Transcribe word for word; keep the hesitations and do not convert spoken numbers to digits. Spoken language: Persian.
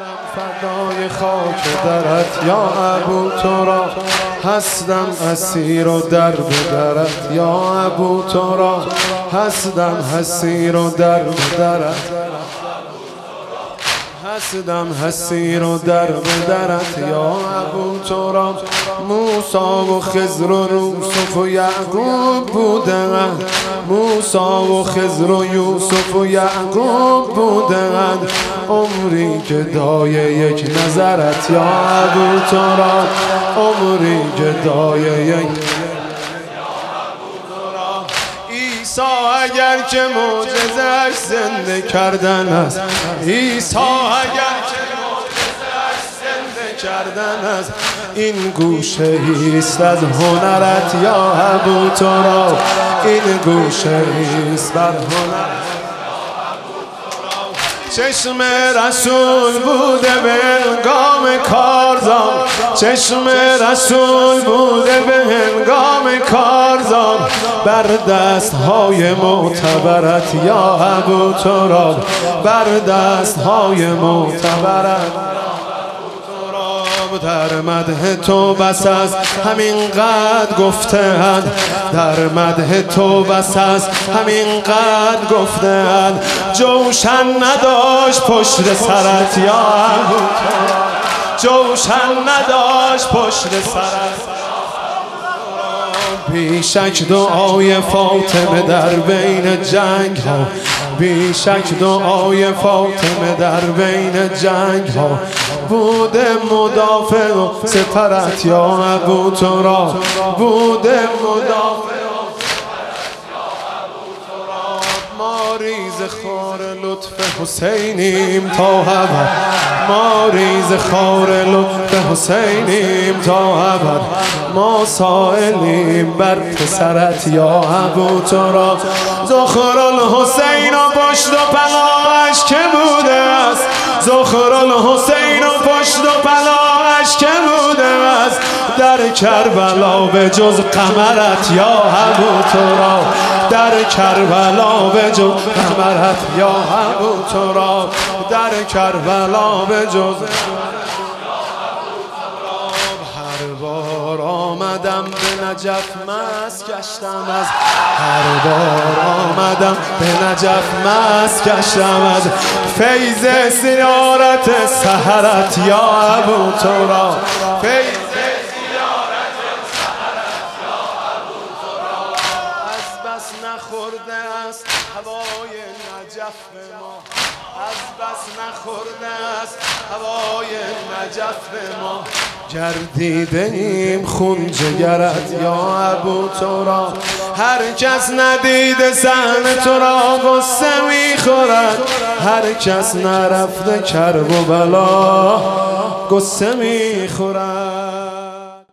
فدای خاک درت یا ابو تراب، هستم اسیر و در به درت یا ابو تراب، هستم اسیر و در به درت، هستم اسیر و در به درت یا ابو تراب. موسی و خضر و یوسف و یعقوب بودند، موسی و خضر و یوسف و یعقوب بودند، عمری که دای یک نظرت یا ابو تراب، عمری که دای یک عیسی اگر که معجزه‌اش زنده کردن است، عیسی اگر که معجزه‌اش زنده کردن است، این گوشه ایست از هنرت یا ابو تراب، این گوشه ایست بر هنرت. چشم رسول بوده به هنگام کارزار، چشم رسول بوده به هنگام کارزار، بر دستهای معتبرت یا ابو تراب، بر دستهای معتبرت. در مدح تو بس از همین قد گفتند، در مدح تو بس از همین قد گفتند، جوشن نداشت پشت سرت یا ابو تراب، جوشن نداشت پشت سرت. بیشک دعای فاطمه در بین جنگ ها، بیشک دعای فاطمه در بین جنگ ها، بوده مدافع و سپرت یا ابو تراب، بوده مدافع و سپرت یا ابو تراب. ما ریز خار لطف حسینیم تا ابد، ما ریز خار لطف حسینیم تا ابد، ما سائلیم بر پسرت یا ابو تراب. ذخر الحسین و پشت و پناهش که بوده است، ذخر الحسین و پشت و پناهش که بوده است، در کربلا به جز قمرت یا ابو تراب، در کربلا به جز قمرت یا ابو تراب، در کربلا به جز. هر بار آمدم به نجف مست گشتم از، هر بار آمدم به نجف مست گشتم از فیض زیارت سحرت یا ابو تراب، فیض زیارت سحرت یا ابو تراب. از بس نخورده است هوای نجف به ما، از بس نخورده است هوای نجف به ما، گردیده ایم خون جگرت یا ابو تراب. هر کس ندیده صحن تو را غصه میخورد، هر کس نرفته کرب و بلا غصه میخورد.